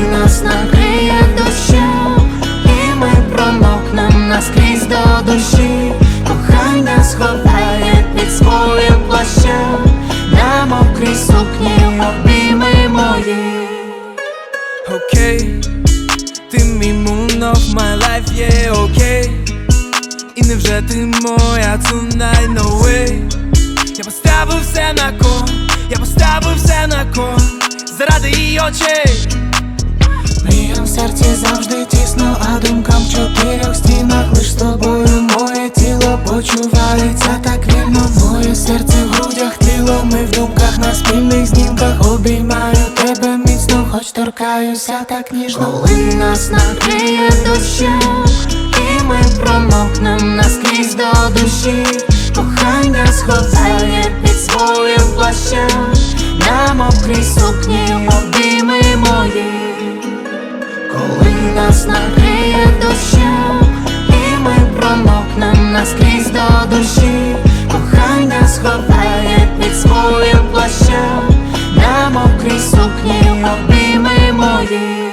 нас накриє дощем, і ми промокнем наскрізь до душі. Кохання сховає під своїм плащем, на мокрій сукні обійми мої. Окей, ти мій moon of my life, yeah, окей. І невже ти моя tonight, no way. Я поставив все на кон, я поставив все на кон заради її очей. Мріям в серці завжди тісно, а думкам в чотирьох стінах. Лиш з тобою моє тіло почувається так вільно. Моє серце в грудях тліло, ми в думках на спільних знімках. Обіймаю тебе міцно, хоч торкаюся так ніжно. Коли нас накриє дощем, і ми промокнем наскрізь до душі. Кохання сховає під своїм плащем, на мокрій сукні обійми мої. Коли нас накриє дощем, і ми промокнем наскрізь до душі. Кохання сховає під своїм плащем, на мокрій сукні обійми мої.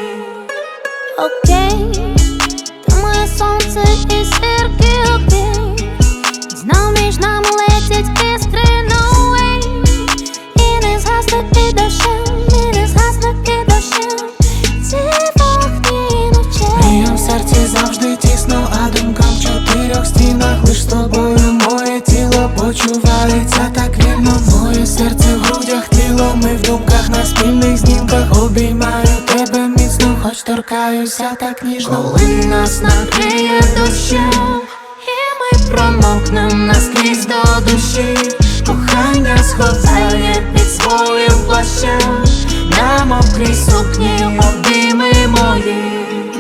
Окей, ти моє сонце і зірки, окей. Знов між нами летять іскри, no way. І не згасне і дощем, і не згасне і дощем ці вогні ночей. Мріям в серці завжди тісно, а думкам в чотирьох стінах. Лиш з тобою моє тіло почувається так вільно. Моє серце в грудях тліло, ми в думках на спільних знімках. Обіймаю тебе міцно, хоч торкаюся так ніжно. Коли нас накриє дощем, і ми промокнем наскрізь до душі. Кохання сховає під своїм плащем, на мокрій сукні обійми мої.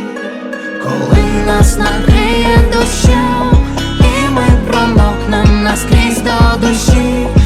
Коли нас накриє дощем, і ми промокнем наскрізь до душі.